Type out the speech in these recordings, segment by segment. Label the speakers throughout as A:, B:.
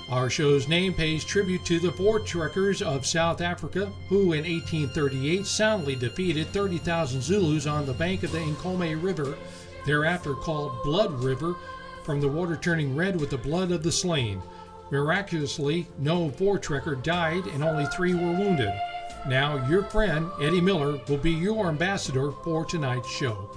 A: Our show's name pays tribute to the Voortrekkers of South Africa, who in 1838 soundly defeated 30,000 Zulus on the bank of the Nkomo River, thereafter called Blood River, from the water turning red with the blood of the slain. Miraculously, no Voortrekker died and only 3 were wounded. Now, your friend, Eddie Miller, will be your ambassador for tonight's show.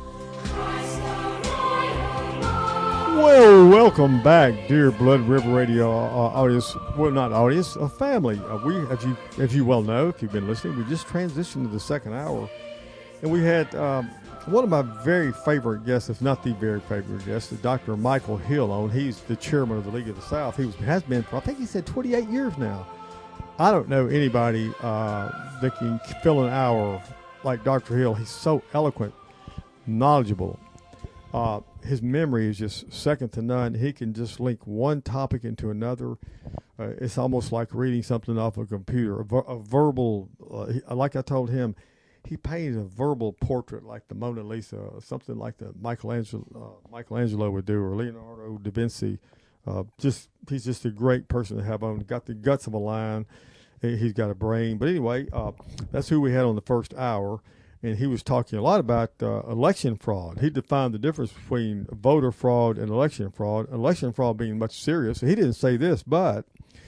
B: Well, welcome back, dear Blood River Radio audience. Well, not audience, a family. We, as you well know, if you've been listening, we just transitioned to the second hour, and we had one of my very favorite guests, if not the very favorite guest, Dr. Michael Hill on. He's the chairman of the League of the South. Has been for, I think he said 28 years now. I don't know anybody that can fill an hour like Dr. Hill. He's so eloquent, knowledgeable. His memory is just second to none. He can just link one topic into another. It's almost like reading something off a computer. A verbal, like I told him, he painted a verbal portrait like the Mona Lisa, something like the Michelangelo would do, or Leonardo da Vinci. He's just a great person to have on. Got the guts of a lion. He's got a brain. But anyway, that's who we had on the first hour. And he was talking a lot about election fraud. He defined the difference between voter fraud and election fraud. Election fraud being much serious. He didn't say this, but,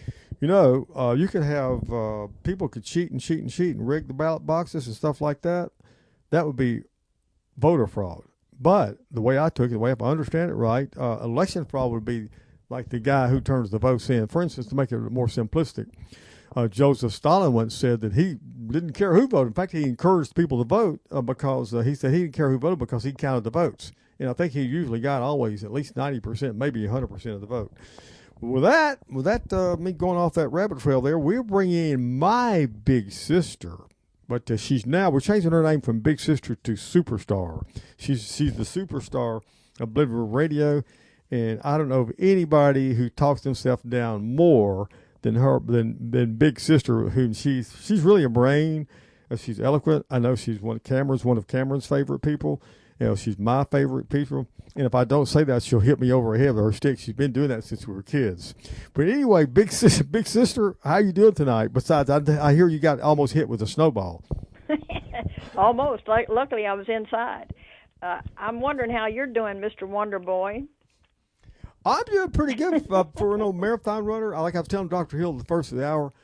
B: you could have people could cheat and rig the ballot boxes and stuff like that. That would be voter fraud. But the way I took it, the way I understand it right, election fraud would be like the guy who turns the votes in. For instance, to make it more simplistic, Joseph Stalin once said that he didn't care who voted. In fact, he encouraged people to vote because he said he didn't care who voted because he counted the votes. And I think he usually got always at least 90%, maybe 100% of the vote. With that, me going off that rabbit trail there, we're bringing in my big sister. But we're changing her name from Big Sister to Superstar. She's the superstar of Blood River Radio. And I don't know of anybody who talks themselves down more than Big Sister, whom she's really a brain. She's eloquent. I know she's one of Cameron's favorite people. She's my favorite people. And if I don't say that, she'll hit me over the head with her stick. She's been doing that since we were kids. But anyway, Big Sister, how you doing tonight? Besides, I hear you got almost hit with a snowball.
C: Almost. Luckily, I was inside. I'm wondering how you're doing, Mr. Wonder Boy.
B: I'm doing pretty good for an old marathon runner. Like I was telling Dr. Hill the first of the hour,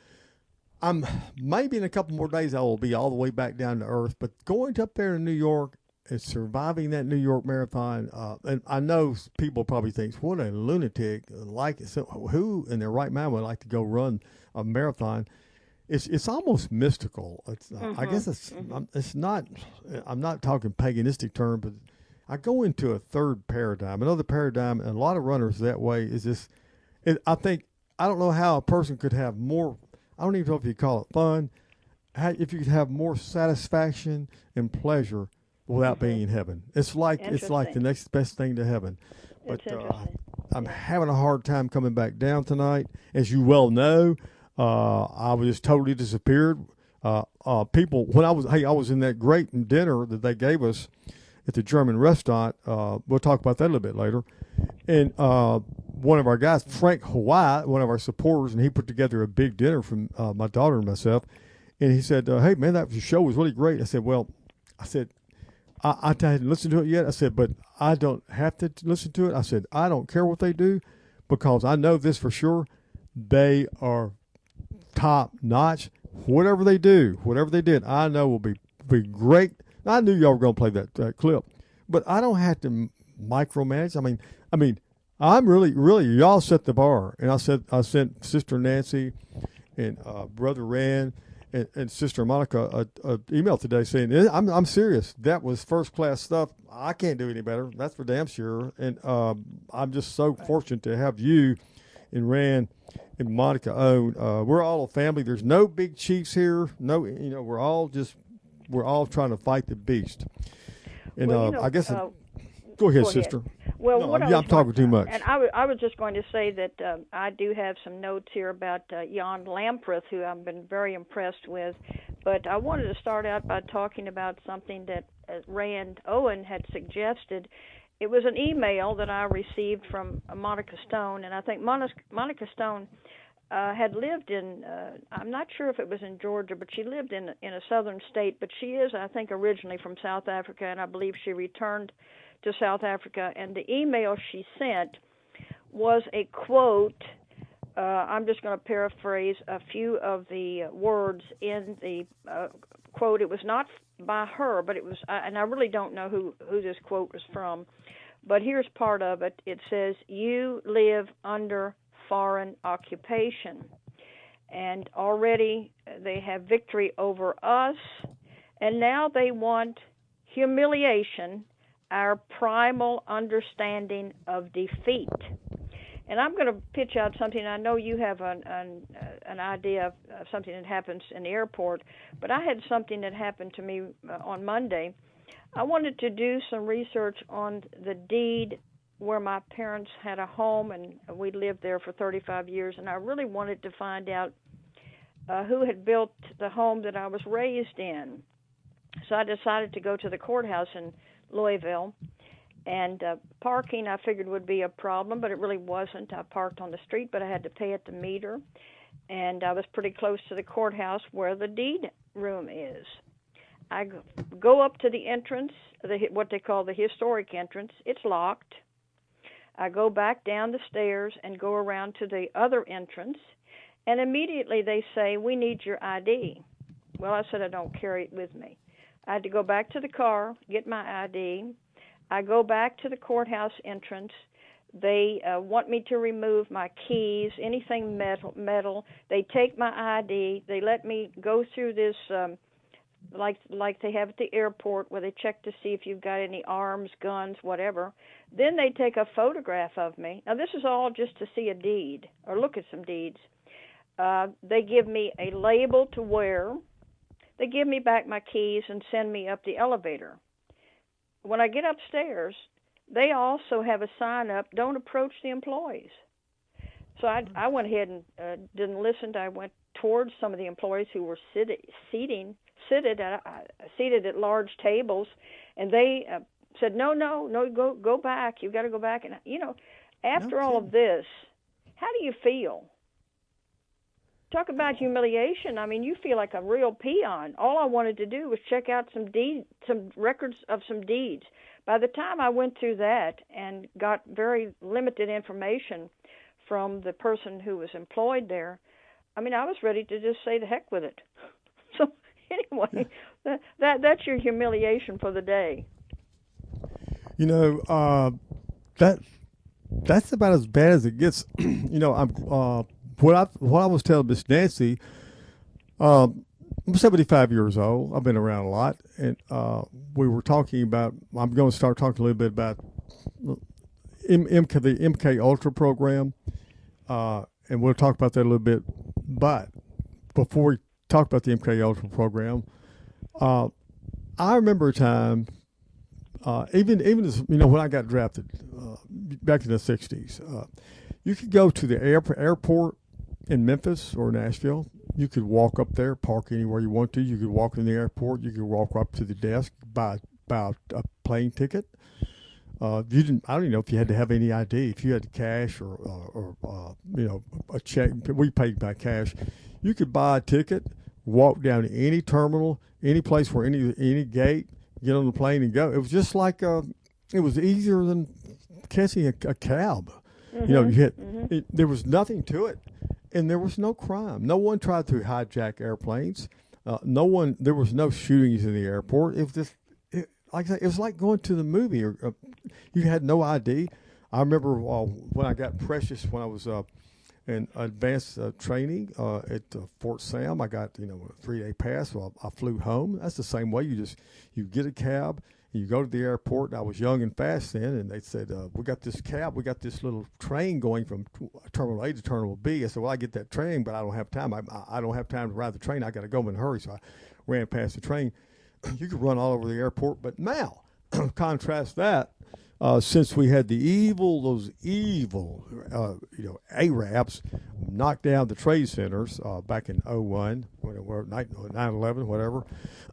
B: maybe in a couple more days I will be all the way back down to earth. But going up there in New York and surviving that New York marathon, and I know people probably think, what a lunatic, who in their right mind would like to go run a marathon? It's almost mystical. I guess it's not. I'm not talking paganistic term, but I go into a third paradigm. Another paradigm, and a lot of runners that way is this. I don't know how a person could have more. I don't even know if you call it fun. If you could have more satisfaction and pleasure without being in heaven. It's like the next best thing to heaven. But I'm having a hard time coming back down tonight. As you well know, I was just totally disappeared. People, when I was in that great dinner that they gave us at the German restaurant. We'll talk about that a little bit later. And one of our guys, Frank Hawaii, one of our supporters, and he put together a big dinner for my daughter and myself. And he said, hey, man, that show was really great. I said, I hadn't listened to it yet. I said, but I don't have to listen to it. I said, I don't care what they do because I know this for sure. They are top notch. Whatever they do, whatever they did, I know will be great. I knew y'all were going to play that clip, but I don't have to micromanage. I mean, I'm really, y'all set the bar. And I sent Sister Nancy and Brother Rand and Sister Monica a email today saying, I'm serious. That was first class stuff. I can't do any better. That's for damn sure. And I'm just so fortunate to have you and Rand and Monica own. We're all a family. There's no big chiefs here. No, we're all trying to fight the beast. And I guess go ahead, sister.
C: Well,
B: no, I'm talking too much.
C: And I was just going to say that I do have some notes here about Jan Lampreth, who I've been very impressed with. But I wanted to start out by talking about something that Rand Owen had suggested. It was an email that I received from Monica Stone, and I think Monica Stone had lived in, I'm not sure if it was in Georgia, but she lived in a southern state, but she is, I think, originally from South Africa, and I believe she returned to South Africa, and the email she sent was a quote. I'm just going to paraphrase a few of the words in the quote. It was not by her, but it was, and I really don't know who this quote was from, but here's part of it. It says, "You live under foreign occupation, and already they have victory over us, and now they want humiliation, our primal understanding of defeat." And I'm going to pitch out something. I know you have an idea of something that happens in the airport, but I had something that happened to me on Monday. I wanted to do some research on the deed where my parents had a home, and we lived there for 35 years, and I really wanted to find out who had built the home that I was raised in. So I decided to go to the courthouse in Louisville, and parking I figured would be a problem, but it really wasn't. I parked on the street, but I had to pay at the meter, and I was pretty close to the courthouse where the deed room is. I go up to the entrance, what they call the historic entrance. It's locked. I go back down the stairs and go around to the other entrance, and immediately they say, "We need your ID." Well, I said I don't carry it with me. I had to go back to the car, get my ID. I go back to the courthouse entrance. They want me to remove my keys, anything metal. They take my ID. They let me go through this, like they have at the airport, where they check to see if you've got any arms, guns, whatever. Then they take a photograph of me. Now, this is all just to see a deed or look at some deeds. They give me a label to wear. They give me back my keys and send me up the elevator. When I get upstairs, they also have a sign up, "Don't approach the employees." So I went ahead and didn't listen. I went towards some of the employees who were seated at large tables, and they said, no, go back. You've got to go back. And, after all of this, how do you feel? Talk about humiliation. I mean, you feel like a real peon. All I wanted to do was check out some records of some deeds. By the time I went through that and got very limited information from the person who was employed there, I mean, I was ready to just say the heck with it. So anyway, that's your humiliation for the day.
B: That's about as bad as it gets. What I was telling Miss Nancy, I'm 75 years old. I've been around a lot, and we were talking about. I'm going to start talking a little bit about the MK Ultra program, and we'll talk about that a little bit. But before we talk about the MK Ultra program, I remember a time, even as when I got drafted back in the '60s, you could go to the airport in Memphis or Nashville. You could walk up there, park anywhere you want to. You could walk in the airport. You could walk up to the desk, buy a plane ticket. I don't even know if you had to have any ID. If you had cash or a check, we paid by cash. You could buy a ticket, walk down to any terminal, any place where any gate, get on the plane and go. It was just like it was easier than catching a cab.
C: Mm-hmm.
B: There was nothing to it, and there was no crime. No one tried to hijack airplanes. There was no shootings in the airport. It was just, like I said, it was like going to the movie. You had no ID. I remember when I got Precious, when I was in advanced training at Fort Sam. I got a 3-day pass, so I flew home. That's the same way. You get a cab. You go to the airport, and I was young and fast then, and they said, we got this cab, we got this little train going from Terminal A to Terminal B. I said, well, I get that train, but I don't have time. I don't have time to ride the train. I got to go in a hurry, so I ran past the train. You could run all over the airport, but now, contrast that, since we had those evil Arabs knock down the trade centers back in 01, 9/11, whatever,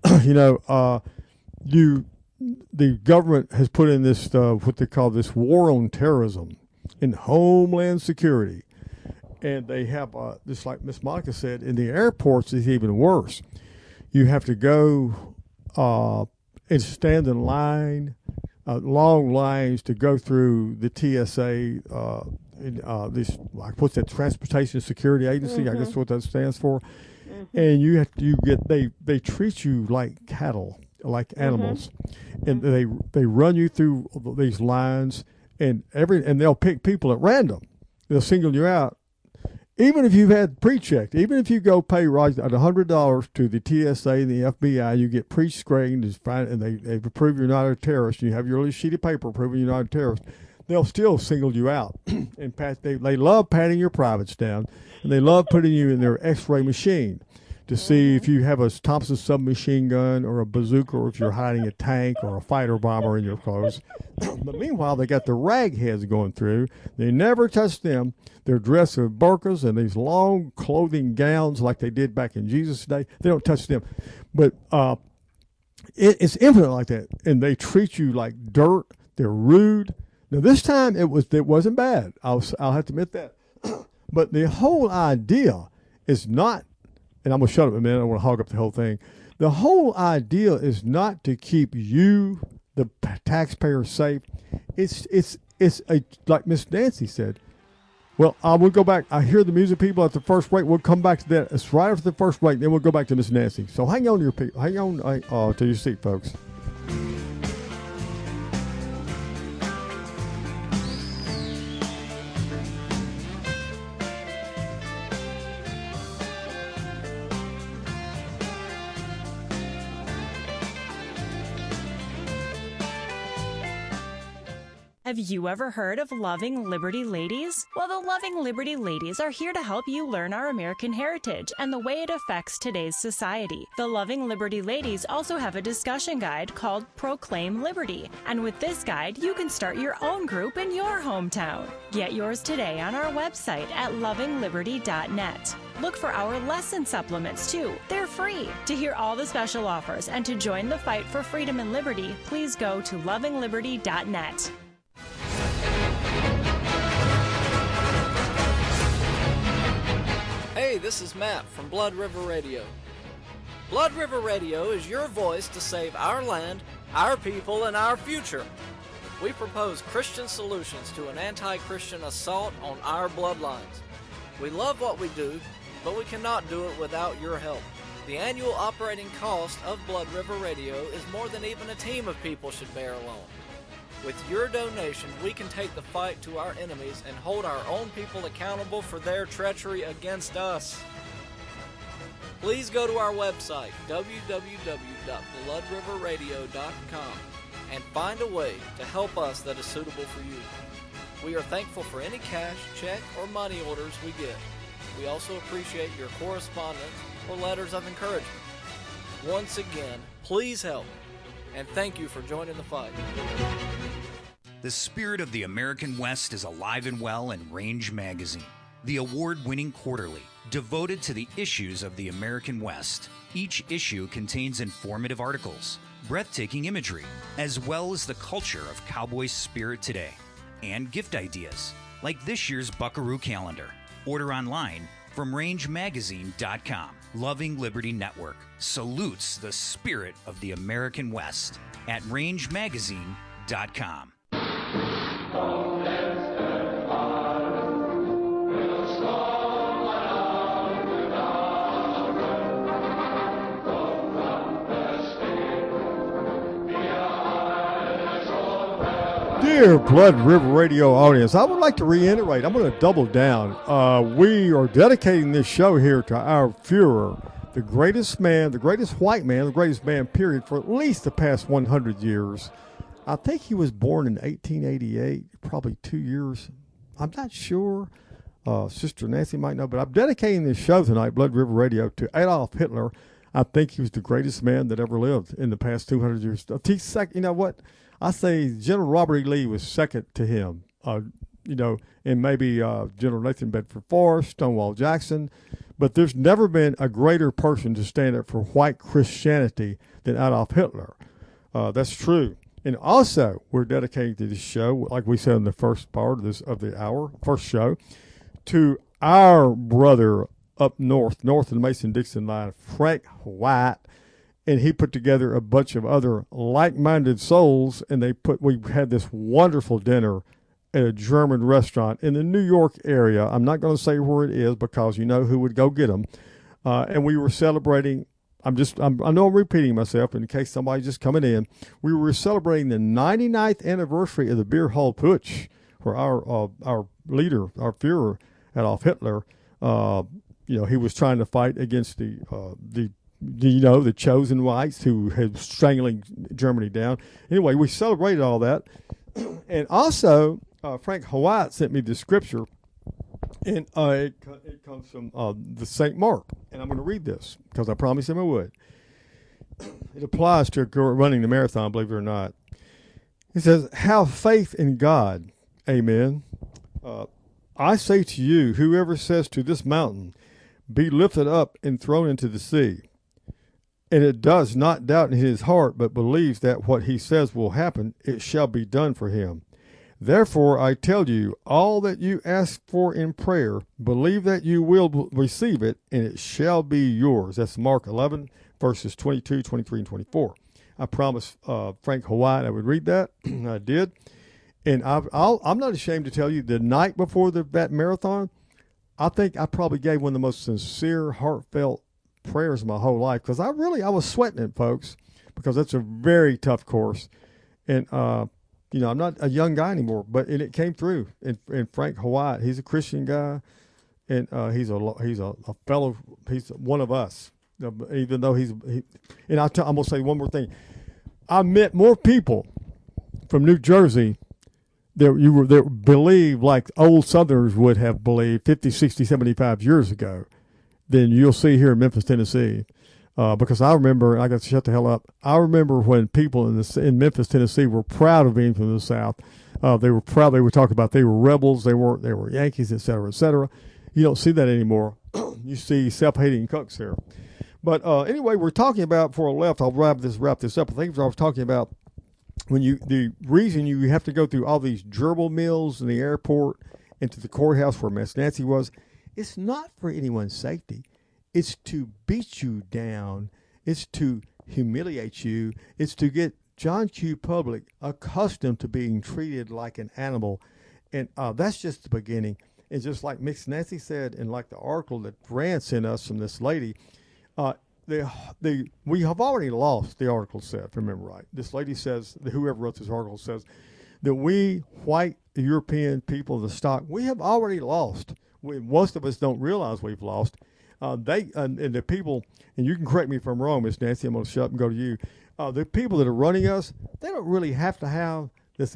B: the government has put in this what they call this war on terrorism in Homeland Security, And they have, just like Miss Monica said, in the airports it's even worse. You have to go and stand in line, long lines to go through the TSA. This, like, what's that? Transportation Security Agency. I guess what that stands for. And they treat you like cattle, like animals, and they run you through these lines, and they'll pick people at random. They'll single you out. Even if you've had pre-checked, even if you go pay right at $100 to the TSA and the FBI, you get pre-screened and they prove you're not a terrorist. You have your little sheet of paper proving you're not a terrorist. They'll still single you out. And they love patting your privates down, and they love putting you in their X-ray machine to see if you have a Thompson submachine gun or a bazooka, or if you're hiding a tank or a fighter bomber in your clothes. But meanwhile, they got the ragheads going through. They never touch them. They're dressed in burqas and these long clothing gowns like they did back in Jesus' day. They don't touch them. But it's infinite like that. And they treat you like dirt. They're rude. Now, this time it wasn't bad. I'll have to admit that. But the whole idea is not, and I'm going to shut up a minute. I don't want to hog up the whole thing. The whole idea is not to keep you, the taxpayer, safe. It's like Miss Nancy said. Well, I will go back. I hear the music people at the first break. We'll come back to that. It's right after the first break. Then we'll go back to Miss Nancy. So hang on to your seat, folks.
D: Have you ever heard of Loving Liberty Ladies? Well, the Loving Liberty Ladies are here to help you learn our American heritage and the way it affects today's society. The Loving Liberty Ladies also have a discussion guide called Proclaim Liberty. And with this guide, you can start your own group in your hometown. Get yours today on our website at lovingliberty.net. Look for our lesson supplements too. They're free. To hear all the special offers and to join the fight for freedom and liberty, please go to lovingliberty.net.
E: Hey, this is Matt from Blood River Radio. Blood River Radio is your voice to save our land, our people, and our future. We propose Christian solutions to an anti-Christian assault on our bloodlines. We love what we do, but we cannot do it without your help. The annual operating cost of Blood River Radio is more than even a team of people should bear alone. With your donation, we can take the fight to our enemies and hold our own people accountable for their treachery against us. Please go to our website, www.bloodriverradio.com, and find a way to help us that is suitable for you. We are thankful for any cash, check, or money orders we get. We also appreciate your correspondence or letters of encouragement. Once again, please help, and thank you for joining the fight.
F: The spirit of the American West is alive and well in Range Magazine, the award-winning quarterly devoted to the issues of the American West. Each issue contains informative articles, breathtaking imagery, as well as the culture of cowboy spirit today, and gift ideas, like this year's Buckaroo calendar. Order online from rangemagazine.com. Loving Liberty Network salutes the spirit of the American West at rangemagazine.com.
B: Dear Blood River Radio audience, I would like to reiterate, I'm going to double down. We are dedicating this show here to our Fuhrer, the greatest man, the greatest white man, the greatest man, period, for at least the past 100 years. I think he was born in 1888, probably 2 years. I'm not sure. Sister Nancy might know, but I'm dedicating this show tonight, Blood River Radio, to Adolf Hitler. I think he was the greatest man that ever lived in the past 200 years. You know what? I say General Robert E. Lee was second to him, and maybe General Nathan Bedford Forrest, Stonewall Jackson. But there's never been a greater person to stand up for white Christianity than Adolf Hitler. That's true. And also, we're dedicating to this show, like we said in the first part of the hour, first show, to our brother up north of the Mason-Dixon line, Frank White, and he put together a bunch of other like-minded souls, and we had this wonderful dinner at a German restaurant in the New York area. I'm not going to say where it is because you know who would go get them. And we were celebrating. I know I'm repeating myself in case somebody's just coming in. We were celebrating the 99th anniversary of the Beer Hall Putsch, where our leader, our Führer, Adolf Hitler, he was trying to fight against the chosen whites who had strangling Germany down. Anyway, we celebrated all that. And also, Frank White sent me the scripture, and it comes from the St. Mark. And I'm going to read this because I promised him I would. It applies to running the marathon, believe it or not. He says, have faith in God. Amen. I say to you, whoever says to this mountain, be lifted up and thrown into the sea, and it does not doubt in his heart, but believes that what he says will happen, it shall be done for him. Therefore, I tell you, all that you ask for in prayer, believe that you will receive it, and it shall be yours. That's Mark 11, verses 22, 23, and 24. I promised Frank White I would read that. I did. And I'm not ashamed to tell you, the night before that marathon, I think I probably gave one of the most sincere, heartfelt prayers of my whole life, because I was sweating it, folks, because it's a very tough course. And, I'm not a young guy anymore, but it came through. And Frank White, he's a Christian guy, and he's a fellow, he's one of us, even though and I'm going to say one more thing. I met more people from New Jersey that believe like old Southerners would have believed 50, 60, 75 years ago than you'll see here in Memphis, Tennessee. Because I remember, I got to shut the hell up. I remember when people in Memphis, Tennessee were proud of being from the South. They were proud. They were talking about they were rebels. They were Yankees, et cetera, et cetera. You don't see that anymore. You see self-hating cucks here. But anyway, we're talking about, before I left, I'll wrap this up. I think I was talking about the reason you have to go through all these gerbil meals in the airport and to the courthouse where Miss Nancy was, it's not for anyone's safety. It's to beat you down. It's to humiliate you. It's to get John Q. Public accustomed to being treated like an animal. And that's just the beginning. And just like Miss Nancy said, and like the article that Grant sent us from this lady, we have already lost, the article said, if I remember right. This lady says, whoever wrote this article says, that we white European people of the stock, we have already lost. Most of us don't realize we've lost. And the people, and you can correct me if I'm wrong, Miss Nancy, I'm going to shut up and go to you. The people that are running us, they don't really have to have this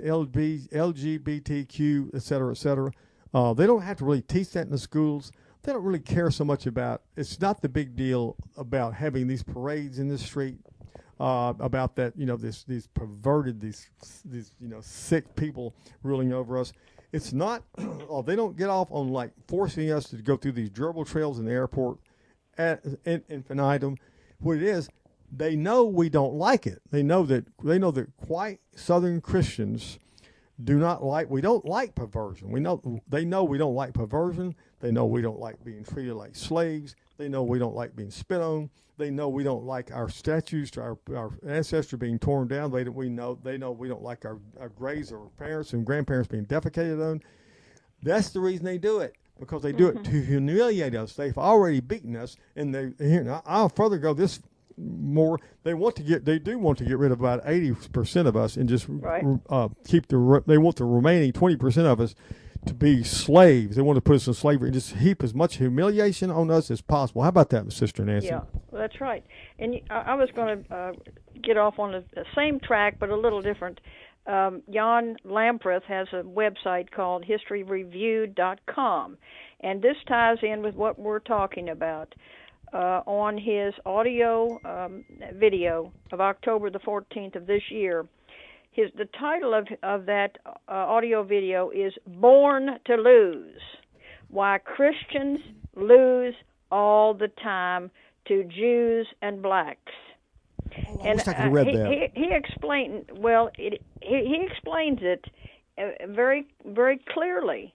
B: LGBTQ, et cetera, et cetera. They don't have to really teach that in the schools. They don't really care so much about, it's not the big deal about having these parades in the street, about that, these perverted, these sick people ruling over us. It's not, they don't get off on like forcing us to go through these gerbil trails in the airport at infinitum. What it is, they know we don't like it. They know that white Southern Christians we don't like perversion. They know we don't like perversion. They know we don't like being treated like slaves. They know we don't like being spit on. They know we don't like our statues to our ancestors being torn down. They know we don't like our graves of our parents and grandparents being defecated on. That's the reason they do it, because they do it to humiliate us. They've already beaten us, and I'll further go this more. They do want to get rid of about 80% of us and just keep they want the remaining 20% of us to be slaves. They want to put us in slavery and just heap as much humiliation on us as possible. How about that, Sister Nancy?
C: Yeah, that's right. And I was going to get off on the same track, but a little different. Jan Lamprecht has a website called historyreviewed.com, and this ties in with what we're talking about. On his audio video of October the 14th of this year, the title of that audio video is "Born to Lose: Why Christians Lose All the Time to Jews and Blacks."
B: I wish I could have read that.
C: He explained. Well, he explains it very, very clearly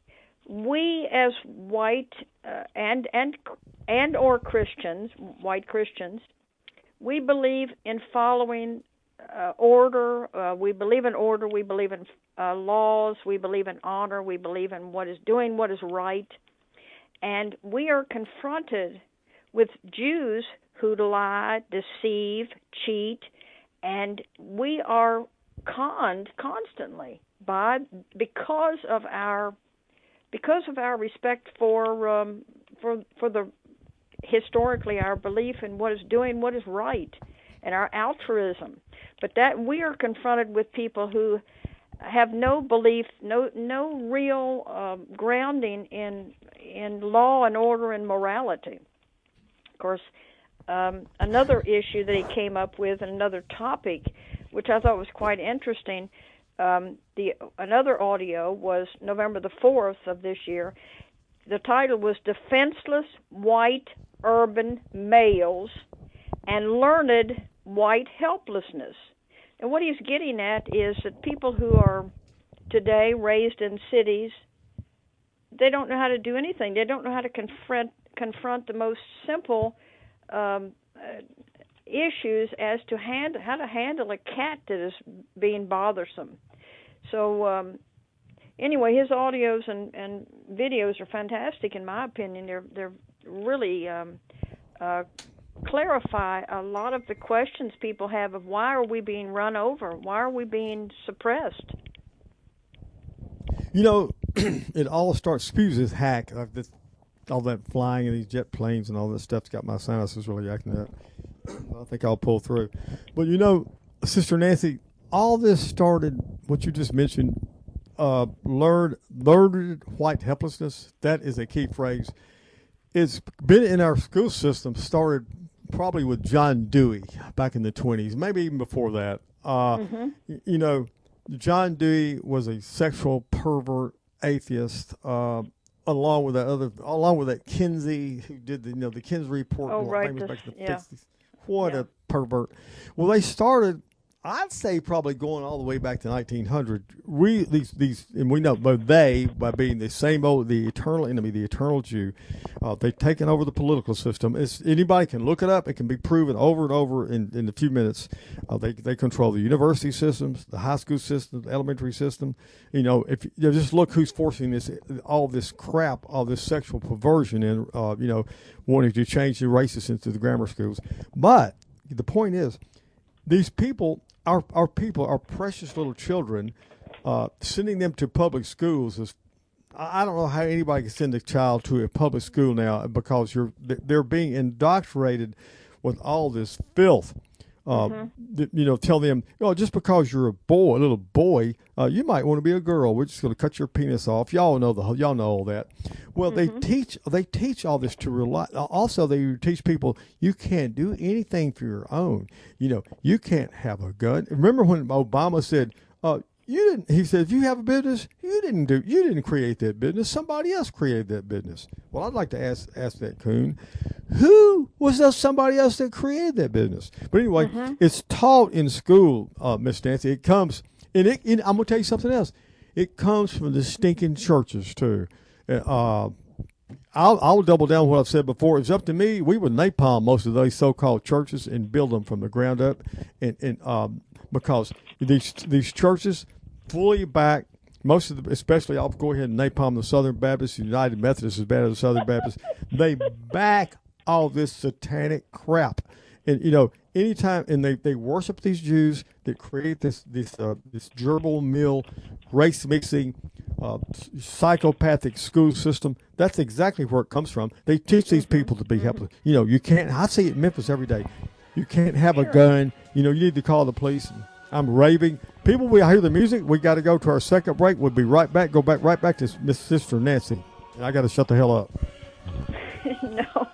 C: we as white and or Christians, white Christians, we believe in following order. We believe in order. We believe in laws. We believe in honor. We believe in what is right. And we are confronted with Jews who lie, deceive, cheat, and we are conned constantly because of our respect for the historically our belief in what is right, and our altruism. But that we are confronted with people who have no belief, no real grounding in law and order and morality. Of course, another issue that he came up with, and another topic, which I thought was quite interesting. Another audio was November the 4th of this year. The title was "Defenseless White Urban Males and Learned White Helplessness." And what he's getting at is that people who are today raised in cities, they don't know how to do anything. They don't know how to confront the most simple issues as to how to handle a cat that is being bothersome. So anyway, his audios and videos are fantastic in my opinion. They're really clarify a lot of the questions people have of why are we being run over? Why are we being suppressed?
B: You know, it all starts, spews this hack. All that flying in these jet planes and all this stuff's got my sinuses really acting up. I think I'll pull through. But you know, Sister Nancy, all this started, what you just mentioned, learned white helplessness. That is a key phrase. It's been in our school system, started probably with John Dewey back in the 20s, maybe even before that. You know, John Dewey was a sexual pervert atheist, along with that Kinsey, who did the Kinsey report.
C: Oh, right.
B: Back in the 50s. What a pervert. Well, they started, I'd say, probably going all the way back to 1900. And we know both they, by being the same old, the eternal enemy, the eternal Jew, they've taken over the political system. Anybody can look it up. It can be proven over and over in a few minutes. They control the university systems, the high school system, the elementary system. You know, if you just look who's forcing all this crap, all this sexual perversion in, wanting to change the races into the grammar schools. But the point is, these people, our people, our precious little children, sending them to public schools is, I don't know how anybody can send a child to a public school now, because they're being indoctrinated with all this filth. Tell them, just because you're a little boy, you might want to be a girl. We're just going to cut your penis off. Y'all know all that. Well, they teach all this to rely. Also, they teach people you can't do anything for your own. You can't have a gun. Remember when Obama said, you didn't? He said, if you have a business, you didn't create that business. Somebody else created that business. Well, I'd like to ask that coon, who was somebody else that created that business? But anyway, it's taught in school, Miss Nancy. It comes, and I'm going to tell you something else. It comes from the stinking churches too. I'll double down on what I've said before. It's up to me. We would napalm most of those so-called churches and build them from the ground up, and because these churches fully back most of especially I'll go ahead and napalm the Southern Baptists, United Methodists as bad as the Southern Baptists. They back all this satanic crap, and anytime, and they worship these Jews that create this gerbil meal, race mixing, psychopathic school system. That's exactly where it comes from. They teach these people to be helpless. You can't. I see it in Memphis every day. You can't have a gun. You need to call the police. I'm raving. People, we hear the music. We got to go to our second break. We'll be right back. Go back right back to Miss Sister Nancy. And I got to shut the hell up.
C: No.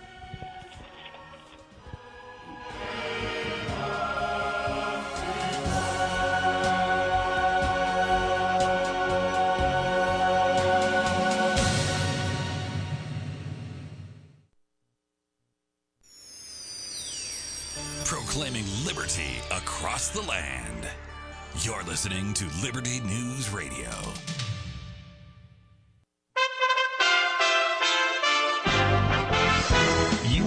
G: Proclaiming liberty across the land. You're listening to Liberty News Radio.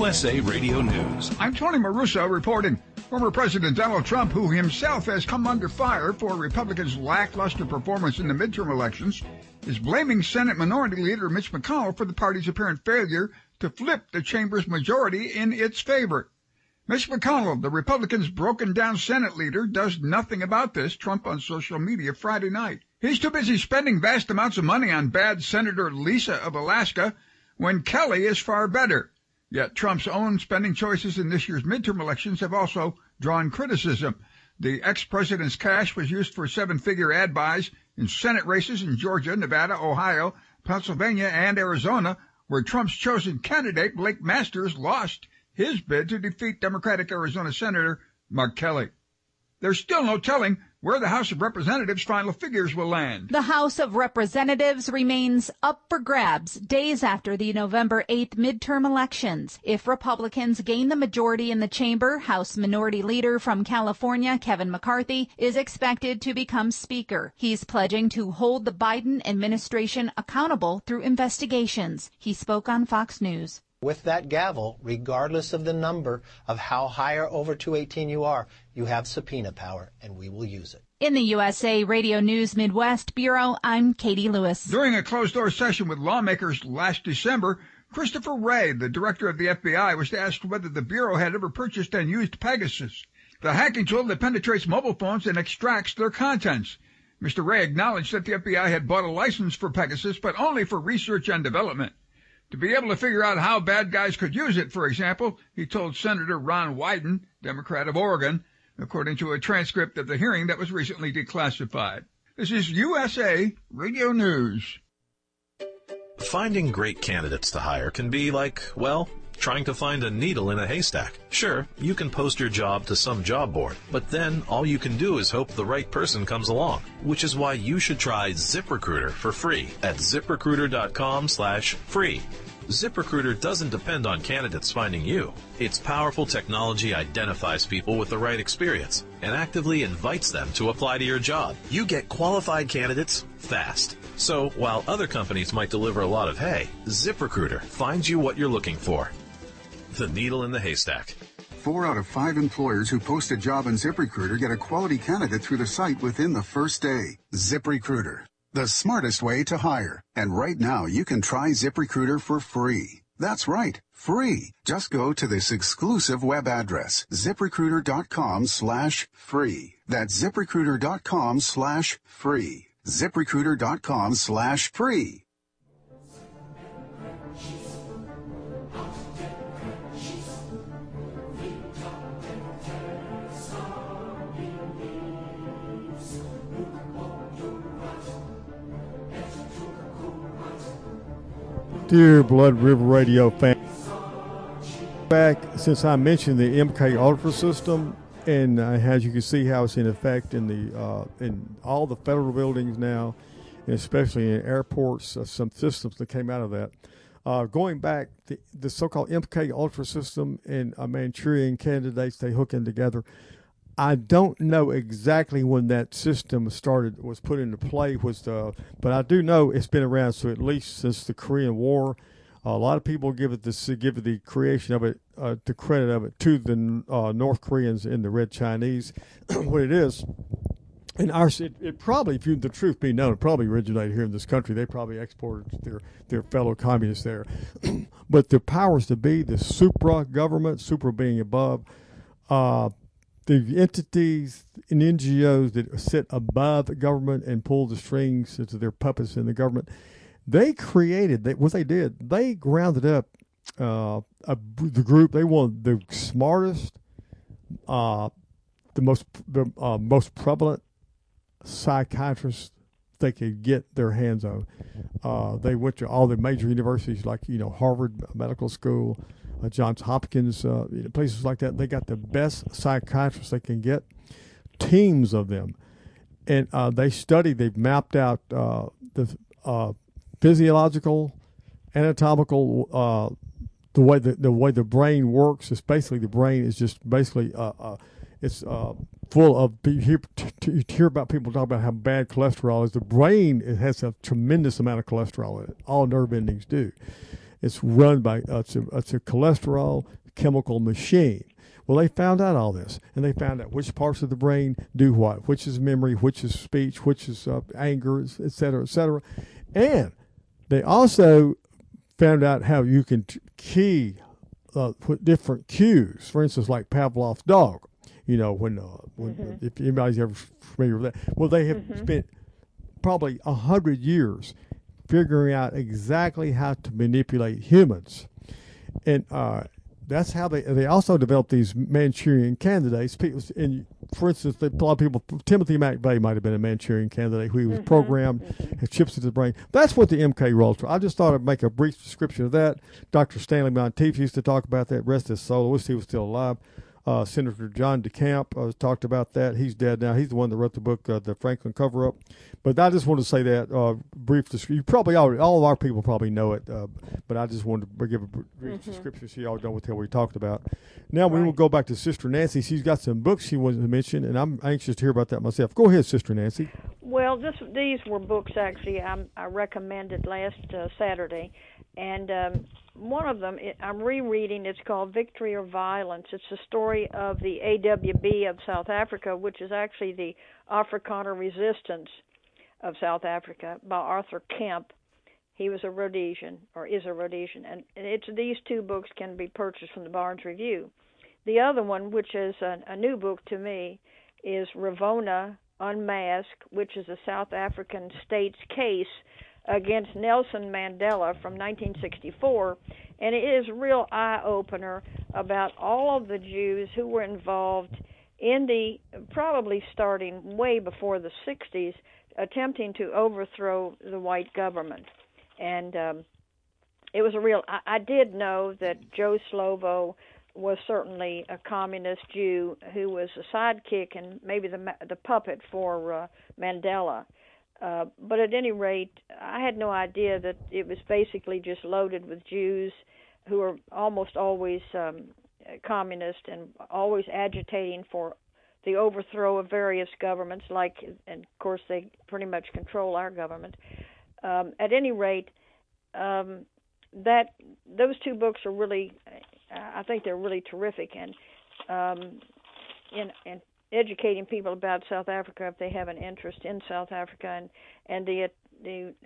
G: USA Radio News.
H: I'm Tony Maruso reporting. Former President Donald Trump, who himself has come under fire for Republicans' lackluster performance in the midterm elections, is blaming Senate Minority Leader Mitch McConnell for the party's apparent failure to flip the chamber's majority in its favor. Mitch McConnell, the Republicans' broken-down Senate leader, does nothing about this, Trump on social media Friday night. He's too busy spending vast amounts of money on bad Senator Lisa of Alaska when Kelly is far better. Yet Trump's own spending choices in this year's midterm elections have also drawn criticism. The ex-president's cash was used for seven-figure ad buys in Senate races in Georgia, Nevada, Ohio, Pennsylvania, and Arizona, where Trump's chosen candidate, Blake Masters, lost his bid to defeat Democratic Arizona Senator Mark Kelly. There's still no telling where the House of Representatives' final figures will land.
I: The House of Representatives remains up for grabs days after the November 8th midterm elections. If Republicans gain the majority in the chamber, House Minority Leader from California, Kevin McCarthy, is expected to become Speaker. He's pledging to hold the Biden administration accountable through investigations. He spoke on Fox News.
J: With that gavel, regardless of the number of how high or over 218 you are, you have subpoena power, and we will use it.
I: In the USA Radio News Midwest Bureau, I'm Katie Lewis.
H: During a closed-door session with lawmakers last December, Christopher Wray, the director of the FBI, was asked whether the Bureau had ever purchased and used Pegasus, the hacking tool that penetrates mobile phones and extracts their contents. Mr. Wray acknowledged that the FBI had bought a license for Pegasus, but only for research and development. To be able to figure out how bad guys could use it, for example, he told Senator Ron Wyden, Democrat of Oregon, according to a transcript of the hearing that was recently declassified. This is USA Radio News.
K: Finding great candidates to hire can be like, well, trying to find a needle in a haystack. Sure, you can post your job to some job board, but then all you can do is hope the right person comes along, which is why you should try ZipRecruiter for free at ZipRecruiter.com/free. ZipRecruiter doesn't depend on candidates finding you. Its powerful technology identifies people with the right experience and actively invites them to apply to your job. You get qualified candidates fast. So while other companies might deliver a lot of hay, ZipRecruiter finds you what you're looking for. The needle in the haystack.
L: 4 out of 5 employers who post a job on ZipRecruiter get a quality candidate through the site within the first day. ZipRecruiter, the smartest way to hire. And right now, you can try ZipRecruiter for free. That's right, free. Just go to this exclusive web address, ZipRecruiter.com/free. That's ZipRecruiter.com/free. ZipRecruiter.com/free.
B: Dear Blood River Radio fans, back since I mentioned the MK Ultra system, and as you can see how it's in effect in all the federal buildings now, and especially in airports, some systems that came out of that. Going back, the so-called MK Ultra system and Manchurian candidates, they hook in together. I don't know exactly when that system was put into play, but I do know it's been around, so at least since the Korean War. A lot of people give the creation of it, the credit of it to the North Koreans and the Red Chinese. What it is, and it probably, if the truth be known, it probably originated here in this country. They probably exported their fellow communists there. But the powers to be, the supra government, supra being above, the entities and NGOs that sit above the government and pull the strings into their puppets in the government, they grounded up the group. They wanted the smartest, the most prevalent psychiatrists they could get their hands on. They went to all the major universities like Harvard Medical School, Johns Hopkins, places like that. They got the best psychiatrists they can get, teams of them, and they've mapped out the physiological, anatomical, the way the brain works. Is basically the brain is just basically it's full of. You hear about people talk about how bad cholesterol is. The brain has a tremendous amount of cholesterol in it. All nerve endings do. It's run by it's a cholesterol chemical machine. Well, they found out all this, and they found out which parts of the brain do what, which is memory, which is speech, which is anger, et cetera, et cetera. And they also found out how you can key put different cues. For instance, like Pavlov's dog. You know, when if anybody's ever familiar with that. Well, they have spent probably 100 years figuring out exactly how to manipulate humans, and that's how they also developed these Manchurian candidates. People, and for instance, a lot of people, Timothy McVeigh might have been a Manchurian candidate who was programmed, had chips into the brain. That's what the MK Ultra. I just thought I'd make a brief description of that. Dr. Stanley Monteith used to talk about that. Rest his soul. I wish he was still alive. Senator John DeCamp talked about that. He's dead now. He's the one that wrote the book, The Franklin Cover-Up. But I just wanted to say that brief description. You probably already, all of our people probably know it, but I just wanted to give a brief description so y'all know what the hell we talked about. Now we will go back to Sister Nancy. She's got some books she wanted to mention, and I'm anxious to hear about that myself. Go ahead, Sister Nancy.
C: Well, these were books actually I recommended last Saturday, and one of them I'm rereading. It's called Victory or Violence. It's the story of the AWB of South Africa, which is actually the Afrikaner Resistance of South Africa, by Arthur Kemp. He was a Rhodesian, or is a Rhodesian, and these two books can be purchased from the Barnes Review. The other one, which is a new book to me, is Ravona Unmasked, which is a South African state's case against Nelson Mandela from 1964, and it is a real eye-opener about all of the Jews who were involved in the, probably starting way before the 60s, attempting to overthrow the white government. And it was a real, I did know that Joe Slovo was certainly a communist Jew who was a sidekick and maybe the puppet for Mandela. But at any rate, I had no idea that it was basically just loaded with Jews who are almost always communist and always agitating for the overthrow of various governments, and of course they pretty much control our government. At any rate, that those two books are really, I think they're really terrific, and in educating people about South Africa if they have an interest in South Africa, and the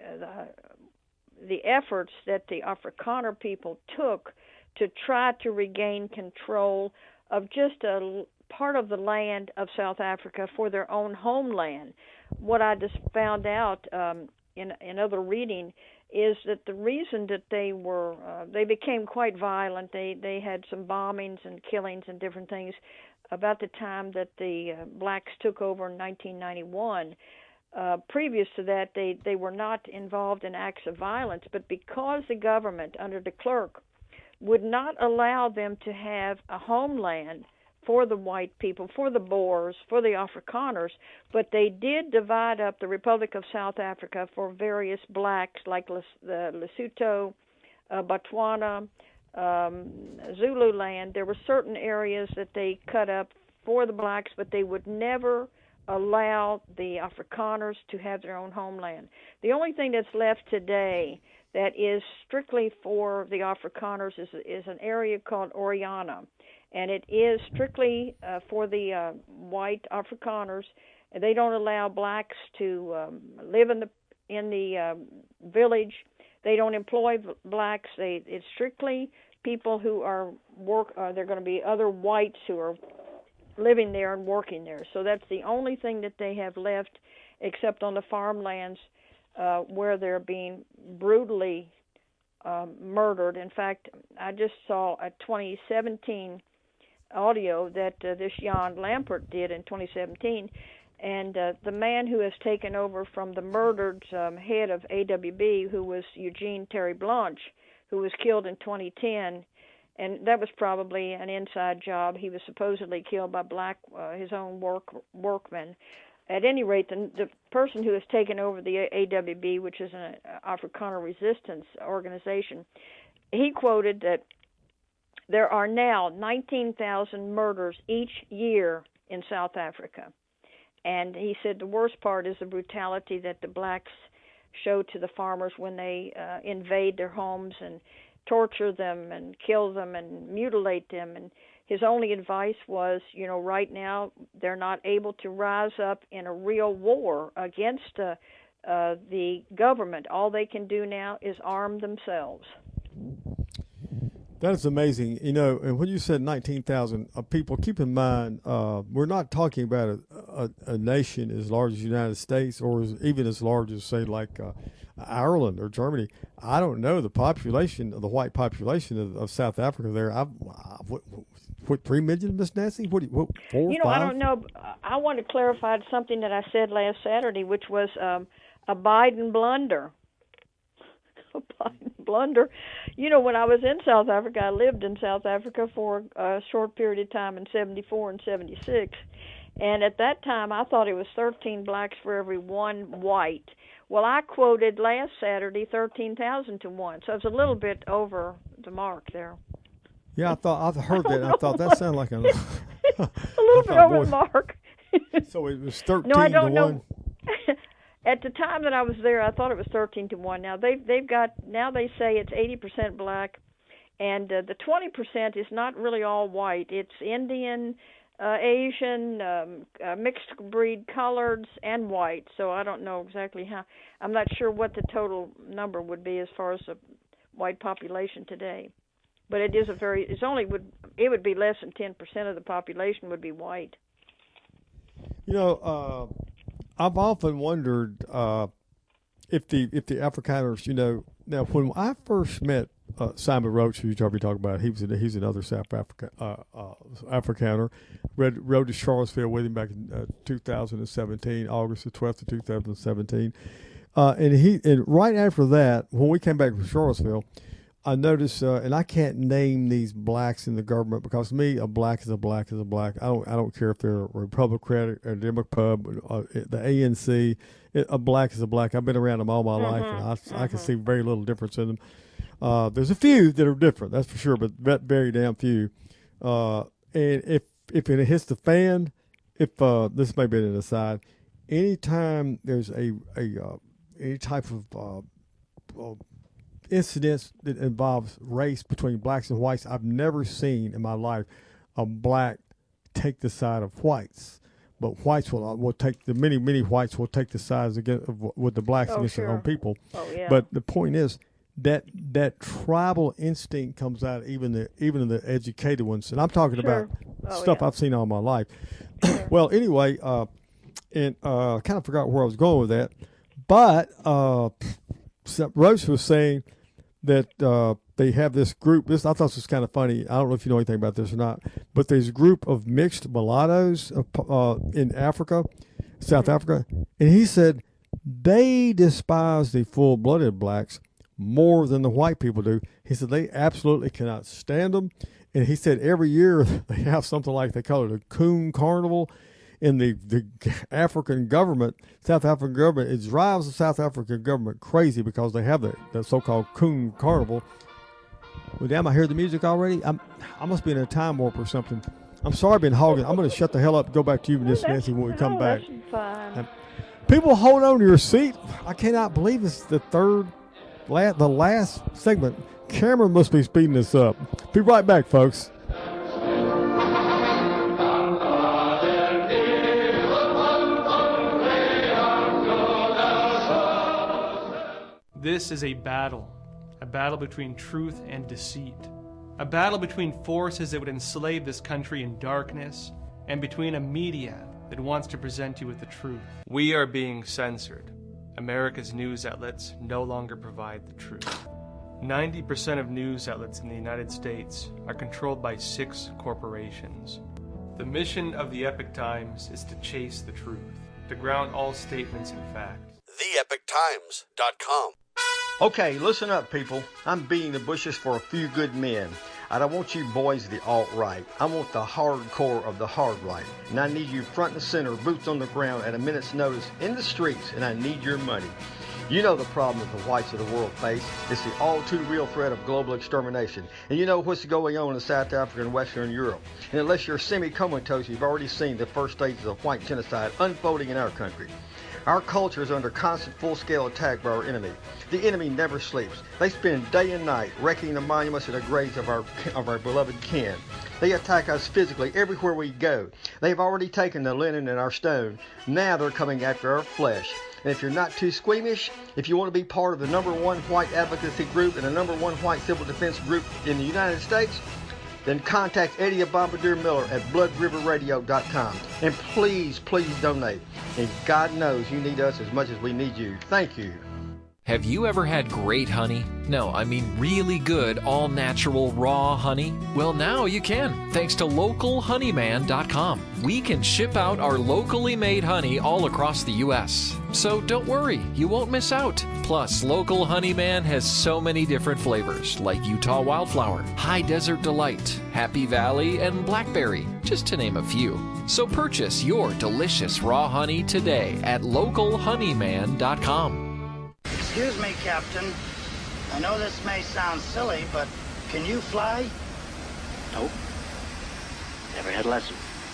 C: efforts that the Afrikaner people took to try to regain control of just a part of the land of South Africa for their own homeland. What I just found out in other reading is that the reason that they became quite violent, they had some bombings and killings and different things about the time that the blacks took over in 1991. Previous to that, they were not involved in acts of violence, but because the government under de Klerk would not allow them to have a homeland for the white people, for the Boers, for the Afrikaners, but they did divide up the Republic of South Africa for various blacks like Lesotho, Botswana, Zululand. There were certain areas that they cut up for the blacks, but they would never allow the Afrikaners to have their own homeland. The only thing that's left today that is strictly for the Afrikaners is an area called Oriana, and it is strictly for the white Afrikaners. They don't allow blacks to live in the village. They don't employ blacks. It's strictly people who are they're going to be other whites who are living there and working there. So that's the only thing that they have left, except on the farmlands where they're being brutally murdered. In fact, I just saw a 2017 audio that this Jan Lampert did in 2017, and the man who has taken over from the murdered head of AWB, who was Eugene Terry Blanche, who was killed in 2010, and that was probably an inside job. He was supposedly killed by his own workmen. At any rate, the person who has taken over the AWB, which is an Afrikaner resistance organization, he quoted that there are now 19,000 murders each year in South Africa. And he said the worst part is the brutality that the blacks show to the farmers when they invade their homes and torture them and kill them and mutilate them. And his only advice was, right now they're not able to rise up in a real war against the government. All they can do now is arm themselves.
B: That is amazing. And when you said 19,000 people, keep in mind, we're not talking about a nation as large as the United States or even as large as, say, like Ireland or Germany. I don't know the population, the white population of South Africa there. What 3 million, Miss Nancy? What 4, 5?
C: I don't know. I want to clarify something that I said last Saturday, which was a Biden blunder. A Biden blunder. When I was in South Africa, I lived in South Africa for a short period of time in 74 and 76. And at that time, I thought it was 13 blacks for every 1 white. Well, I quoted last Saturday 13,000 to 1. So it's a little bit over the mark there.
B: Yeah, I heard that. I thought that sounded like a little
C: bit over the mark.
B: So it was 13
C: no, I don't
B: to 1.
C: Know. At the time that I was there, I thought it was 13 to 1. Now they say it's 80% black, and the 20% is not really all white. It's Indian, Asian, mixed breed coloreds, and white. So I don't know exactly how. I'm not sure what the total number would be as far as the white population today. But it is it would be less than 10% of the population would be white.
B: I've often wondered if the Afrikaners, now when I first met Simon Roach, who you're talking about, he's another South Afrikaner, rode to Charlottesville with him back in 2017, August the 12th of 2017, and right after that, when we came back from Charlottesville, I noticed, and I can't name these blacks in the government because to me, a black is a black is a black. I don't care if they're Republican or Democrat, the ANC. A black is a black. I've been around them all my life, and I can see very little difference in them. There's a few that are different, that's for sure, but very damn few. And if it hits the fan, this may be an aside, anytime there's any type of incidents that involves race between blacks and whites, I've never seen in my life a black take the side of whites, but whites will take many whites will take the sides with the blacks against their own people.
C: Oh, yeah.
B: But the point is that tribal instinct comes out even in the educated ones, and I'm talking about stuff I've seen all my life. Well, anyway, and I kind of forgot where I was going with that, but Roach was saying that they have this group. I thought this was kind of funny. I don't know if you know anything about this or not, but there's a group of mixed mulattoes in Africa, South Africa, and he said they despise the full-blooded blacks more than the white people do. He said they absolutely cannot stand them, and he said every year they have something like they call it a coon carnival. In the African government, South African government, it drives the South African government crazy because they have the so-called coon carnival. Well, damn, I hear the music already. I must be in a time warp or something. I'm sorry I've been hogging. I'm going to shut the hell up and go back to you, Miss Nancy, when we come back.
C: Fine.
B: People hold on to your seat. I cannot believe it's the last segment. Cameron must be speeding this up. Be right back, folks.
M: This is a battle between truth and deceit, a battle between forces that would enslave this country in darkness, and between a media that wants to present you with the truth. We are being censored. America's news outlets no longer provide the truth. 90% of news outlets in the United States are controlled by 6 corporations. The mission of the Epoch Times is to chase the truth, to ground all statements in fact.
N: TheEpochTimes.com. Okay, listen up, people. I'm beating the bushes for a few good men. I don't want you boys of the alt-right. I want the hardcore of the hard right. And I need you front and center, boots on the ground at a minute's notice in the streets, and I need your money. You know the problem that the whites of the world face. It's the all-too-real threat of global extermination. And you know what's going on in South Africa and Western Europe. And unless you're semi-comatose, you've already seen the first stages of white genocide unfolding in our country. Our culture is under constant full-scale attack by our enemy. The enemy never sleeps. They spend day and night wrecking the monuments and the graves of our beloved kin. They attack us physically everywhere we go. They've already taken the linen and our stone. Now they're coming after our flesh. And if you're not too squeamish, if you want to be part of the #1 white advocacy group and the #1 white civil defense group in the United States, then contact Eddie Bombardier Miller at bloodriverradio.com. And please, please donate. And God knows you need us as much as we need you. Thank you.
O: Have you ever had great honey? No, I mean really good, all-natural, raw honey? Well, now you can, thanks to localhoneyman.com. We can ship out our locally made honey all across the U.S. So don't worry, you won't miss out. Plus, Local Honeyman has so many different flavors, like Utah Wildflower, High Desert Delight, Happy Valley, and Blackberry, just to name a few. So purchase your delicious raw honey today at localhoneyman.com.
P: Excuse me, Captain. I know this may sound silly, but can you fly?
Q: Nope. Never had a lesson.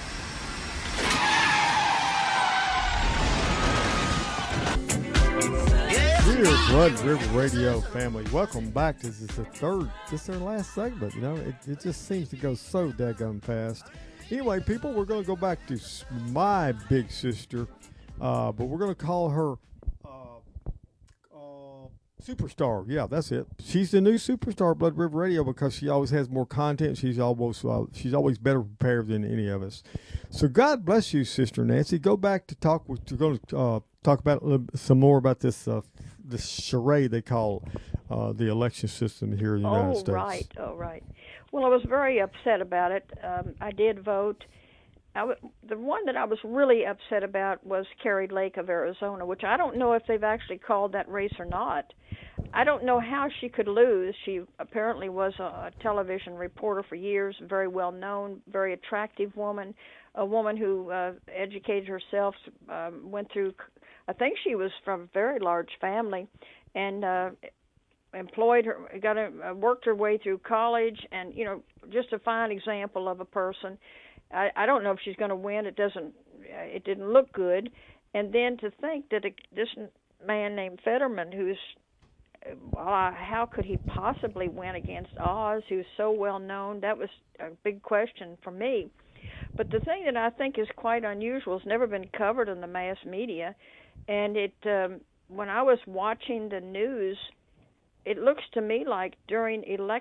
B: Dear Blood River Radio family, welcome back. This is this is our last segment. You know, it just seems to go so daggone fast. Anyway, people, we're going to go back to my big sister, but we're going to call her Superstar. Yeah, that's it. She's the new superstar of Blood River Radio because she always has more content. She's always better prepared than any of us. So God bless you, Sister Nancy. Go back to talk. We're going to talk about some more about this this charade they call the election system here in the United States.
C: Oh, right. Well, I was very upset about it. I did vote. The one that I was really upset about was Kari Lake of Arizona, which I don't know if they've actually called that race or not. I don't know how she could lose. She apparently was a television reporter for years, very well known, very attractive woman, a woman who educated herself, went through, I think she was from a very large family, and worked her way through college, and just a fine example of a person. I don't know if she's going to win. It didn't look good. And then to think that this man named Fetterman, how could he possibly win against Oz, who's so well known? That was a big question for me. But the thing that I think is quite unusual, it's never been covered in the mass media, and when I was watching the news, it looks to me like during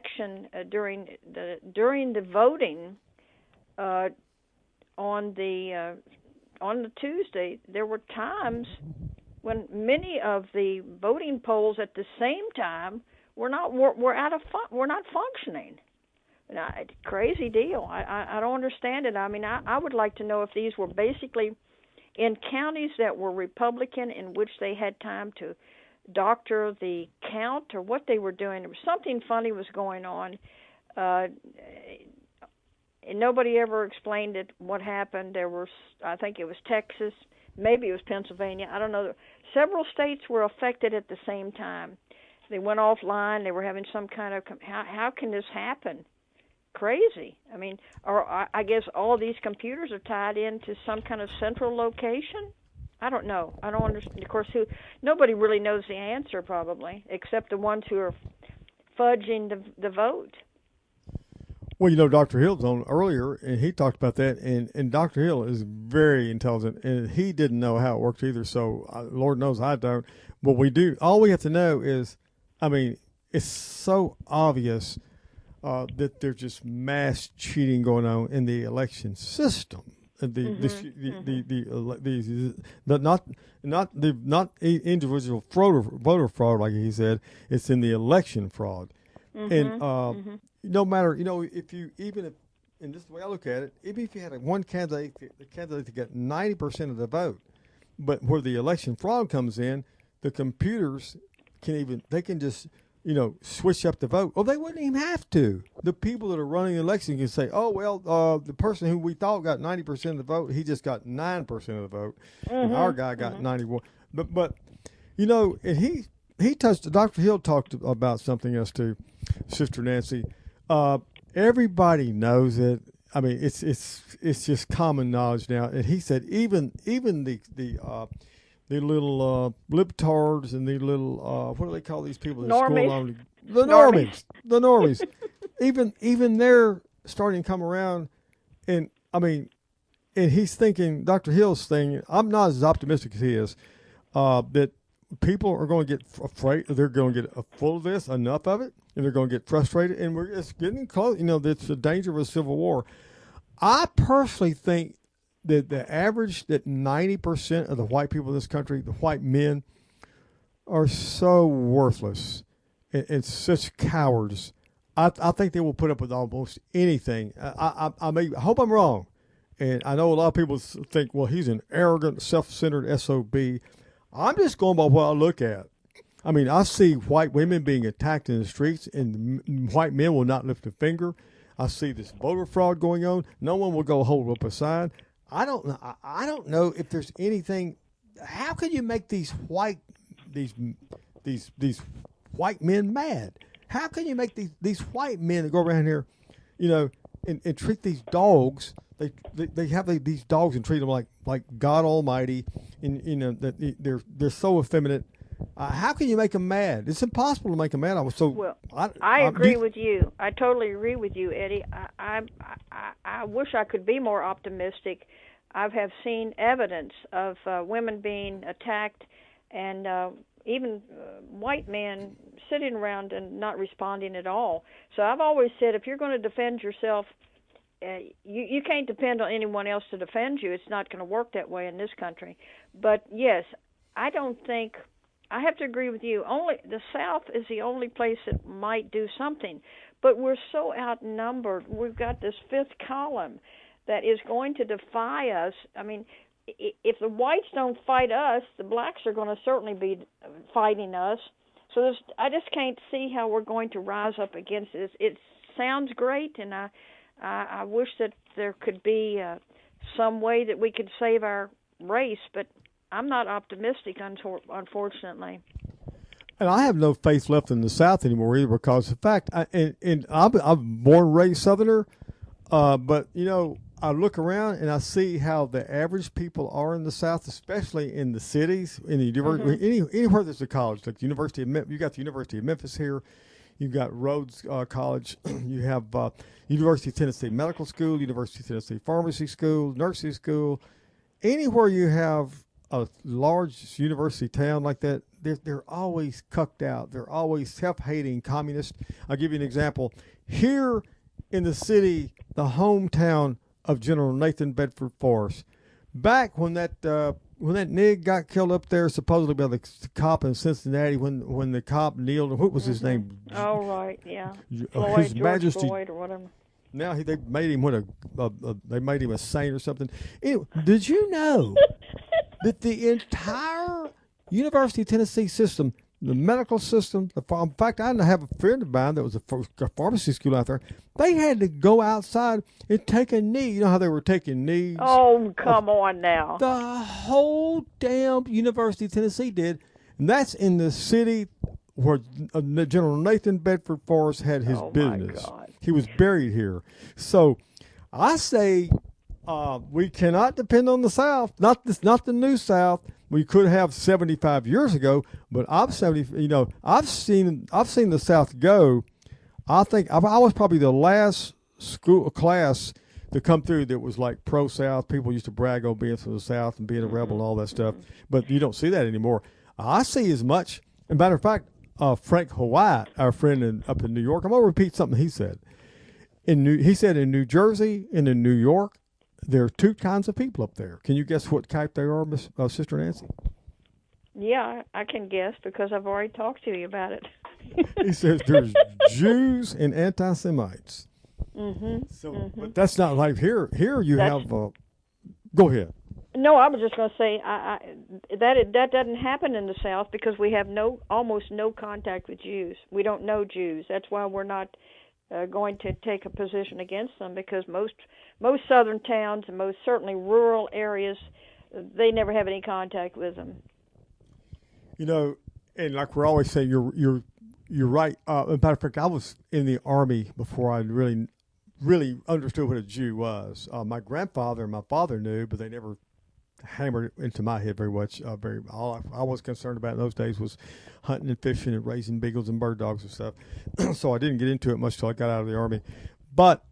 C: the voting on the Tuesday, there were times when many of the voting polls at the same time were not functioning. Now, crazy deal. I don't understand it. I mean, I would like to know if these were basically in counties that were Republican, in which they had time to doctor the count, or what they were doing. There was something funny was going on. And nobody ever explained what happened. There were, I think it was Texas, maybe it was Pennsylvania, I don't know. Several states were affected at the same time. They went offline. They were having some kind of, how can this happen? Crazy. I mean, or I guess all these computers are tied into some kind of central location. I don't know. I don't understand. Of course, nobody really knows the answer, probably, except the ones who are fudging the vote.
B: Well, Dr. Hill was on earlier, and he talked about that, and Dr. Hill is very intelligent, and he didn't know how it works either, so Lord knows I don't. What we do, all we have to know is, I mean, it's so obvious that there's just mass cheating going on in the election system. Not individual voter fraud, like he said. It's in the election fraud, and no matter, and this is the way I look at it, even if you had one candidate, the candidate that got 90% of the vote, but where the election fraud comes in, the computers can just switch up the vote. Well, they wouldn't even have to. The people that are running the election can say, oh, well, the person who we thought got 90% of the vote, he just got 9% of the vote, and our guy got 91. But and he touched, Dr. Hill talked about something else too, Sister Nancy. Everybody knows it. I mean, it's just common knowledge now. And he said even the the little libtards and the little what do they call these people? That
C: Normies.
B: School along the normies. The normies. even they're starting to come around, and I mean, and he's thinking, Dr. Hill's thinking, I'm not as optimistic as he is, that people are going to get afraid. They're going to get full of this, enough of it, and they're going to get frustrated, and it's getting close. You know, it's the danger of a civil war. I personally think that the average, that 90% of the white people in this country, the white men, are so worthless and such cowards. I think they will put up with almost anything. I hope I'm wrong. And I know a lot of people think, well, he's an arrogant, self-centered SOB. I'm just going by what I look at. I mean, I see white women being attacked in the streets, and white men will not lift a finger. I see this voter fraud going on. No one will go hold up a sign. I don't know if there's anything. How can you make these white men mad? How can you make these white men that go around here, you know, and treat these dogs? They have these dogs and treat them like God Almighty, and you know that they're so effeminate. How can you make them mad? It's impossible to make them mad.
C: I agree with you. I totally agree with you, Eddie. I wish I could be more optimistic. I have seen evidence of women being attacked, and even white men sitting around and not responding at all. So I've always said, if you're going to defend yourself, you can't depend on anyone else to defend you. It's not going to work that way in this country. But yes, I don't think. I have to agree with you. Only the South is the only place that might do something, but we're so outnumbered. We've got this fifth column that is going to defy us. I mean, if the whites don't fight us, the blacks are going to certainly be fighting us. So I just can't see how we're going to rise up against this. It sounds great, and I wish that there could be some way that we could save our race, but I'm not optimistic, unfortunately.
B: And I have no faith left in the South anymore either, because in fact, I'm born and raised Southerner, but you know, I look around and I see how the average people are in the South, especially in the cities, in the university, anywhere there's a college, like the University of Memphis. You got the University of Memphis here, you've got Rhodes College, you have University of Tennessee Medical School, University of Tennessee Pharmacy School, Nursing School. Anywhere you have a large university town like that, they're always cucked out. They're always self-hating communists. I'll give you an example. Here in the city, the hometown of General Nathan Bedford Forrest, back when that nig got killed up there, supposedly by the cop in Cincinnati, when the cop kneeled, what was his name?
C: Oh, right, yeah.
B: His Majesty
C: Floyd or whatever.
B: Now they made him they made him a saint or something. Anyway, did you know that the entire University of Tennessee system, the medical system, in fact, I have a friend of mine that was a pharmacy school out there. They had to go outside and take a knee. You know how they were taking knees?
C: Oh, come on now.
B: The whole damn University of Tennessee did, and that's in the city where General Nathan Bedford Forrest had his business.
C: My God.
B: He was buried here. So I say we cannot depend on the South. Not the new South. We could have 75 years ago, but I've seen the South go. I think I was probably the last class to come through that was like pro-South. People used to brag on being from the South and being a rebel and all that stuff, but you don't see that anymore. I see as much. As a matter of fact, Frank Hawat, our friend up in New York, I'm going to repeat something he said. He said in New Jersey and in New York, there are two kinds of people up there. Can you guess what type they are, Sister Nancy?
C: Yeah, I can guess because I've already talked to you about it.
B: He says there's Jews and anti-Semites. But that's not like here. Here you have. Go ahead.
C: No, I was just going to say that doesn't happen in the South because we have almost no contact with Jews. We don't know Jews. That's why we're not going to take a position against them, because most southern towns and most certainly rural areas, they never have any contact with them.
B: You know, and like we're always saying, you're right. As a matter of fact, I was in the Army before I really understood what a Jew was. My grandfather and my father knew, but they never hammered into my head very much. All I was concerned about in those days was hunting and fishing and raising beagles and bird dogs and stuff. So I didn't get into it much till I got out of the Army. But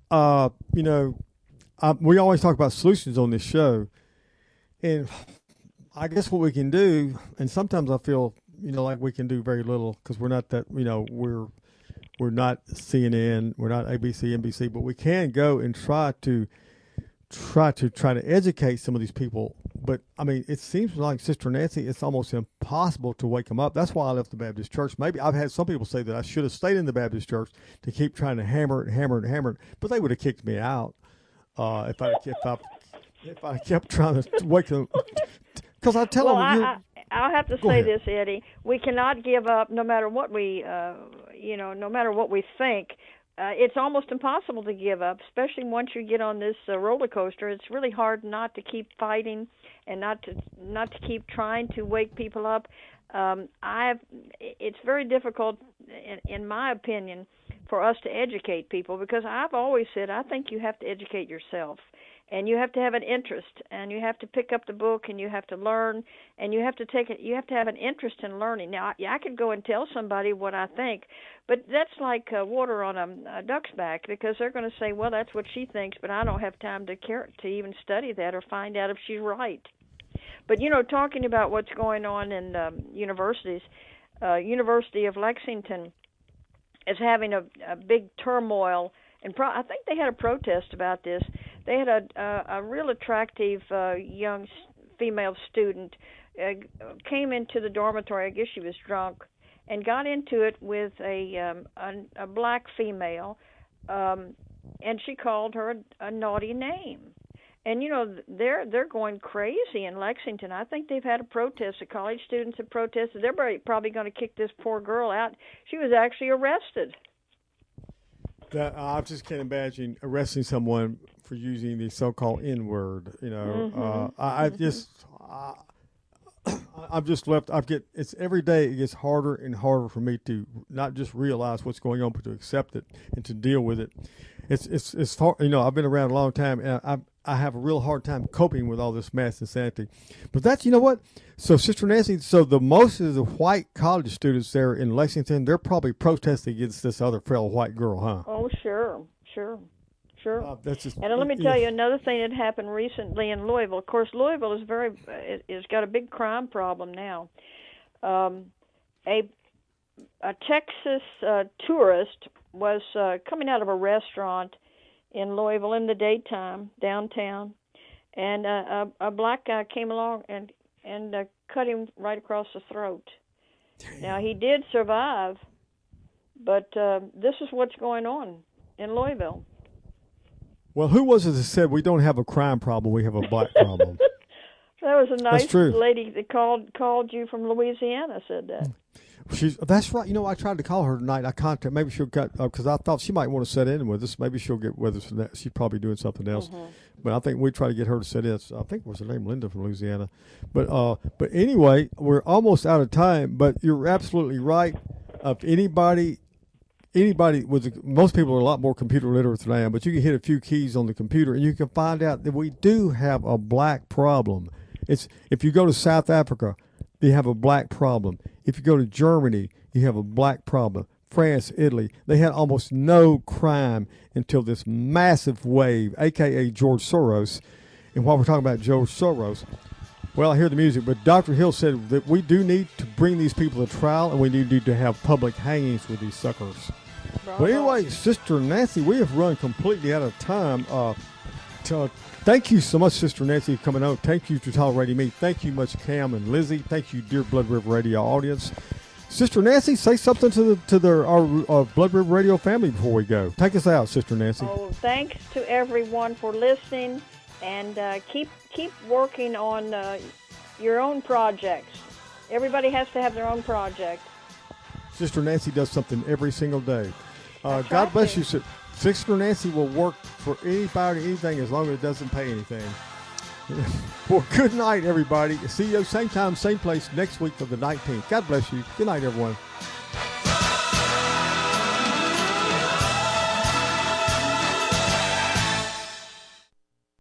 B: we always talk about solutions on this show, and I guess what we can do, and sometimes I feel like we can do very little because we're not that we're not CNN, we're not ABC, NBC, but we can go and try to educate some of these people. But I mean, it seems like Sister Nancy, it's almost impossible to wake them up. That's why I left the Baptist church. Maybe I've had some people say that I should have stayed in the Baptist church to keep trying to hammer it, but they would have kicked me out if I kept trying to wake them. Because I tell them,
C: I'll have to say this, Eddie. We cannot give up, no matter what we, no matter what we think. It's almost impossible to give up, especially once you get on this roller coaster. It's really hard not to keep fighting and not to keep trying to wake people up. It's very difficult, in my opinion, for us to educate people, because I've always said I think you have to educate yourself. And you have to have an interest, and you have to pick up the book, and you have to learn, and you have to take it. You have to have an interest in learning. Now, I could go and tell somebody what I think, but that's like water on a duck's back, because they're going to say, "Well, that's what she thinks," but I don't have time to even study that or find out if she's right. But talking about what's going on in universities, University of Lexington is having a big turmoil, and I think they had a protest about this. They had a real attractive young female student came into the dormitory. I guess she was drunk, and got into it with a black female, and she called her a naughty name. And they're going crazy in Lexington. I think they've had a protest. The college students have protested. They're probably going to kick this poor girl out. She was actually arrested.
B: I just can't imagine arresting someone for using the so-called N-word. I'm just left. It's every day. It gets harder and harder for me to not just realize what's going on, but to accept it and to deal with it. It's far. I've been around a long time, and I have a real hard time coping with all this mass insanity. But that's what. So, Sister Nancy, the most of the white college students there in Lexington, they're probably protesting against this other fellow white girl, huh?
C: Oh, sure.
B: That's just,
C: and let me tell you another thing that happened recently in Louisville. Of course, Louisville is got a big crime problem now. A Texas tourist was coming out of a restaurant in Louisville in the daytime, downtown, and a black guy came along and cut him right across the throat. Damn. Now, he did survive, but this is what's going on in Louisville.
B: Well, who was it that said we don't have a crime problem, we have a black problem?
C: That was a nice lady that called you from Louisiana, said that.
B: That's right. I tried to call her tonight. Maybe she'll get, because I thought she might want to sit in with us. Maybe she'll get with us. She's probably doing something else. Mm-hmm. But I think we try to get her to sit in. I think it was her name, Linda from Louisiana. But anyway, we're almost out of time. But you're absolutely right. If anybody most people are a lot more computer literate than I am, but you can hit a few keys on the computer and you can find out that we do have a black problem. If you go to South Africa, they have a black problem. If you go to Germany, you have a black problem. France, Italy, they had almost no crime until this massive wave, a.k.a. George Soros. And while we're talking about George Soros, well, I hear the music, but Dr. Hill said that we do need to bring these people to trial, and we need to have public hangings with these suckers. But anyway, Sister Nancy, we have run completely out of time. Thank you so much, Sister Nancy, for coming on. Thank you for tolerating me. Thank you much, Cam and Lizzie. Thank you, dear Blood River Radio audience. Sister Nancy, say something to our Blood River Radio family before we go. Take us out, Sister Nancy.
C: Oh, thanks to everyone for listening, and keep working on your own projects. Everybody has to have their own project.
B: Sister Nancy does something every single day. God bless you. Sister Nancy will work for anybody, anything, as long as it doesn't pay anything. Well, good night, everybody. See you same time, same place next week for the 19th. God bless you. Good night, everyone.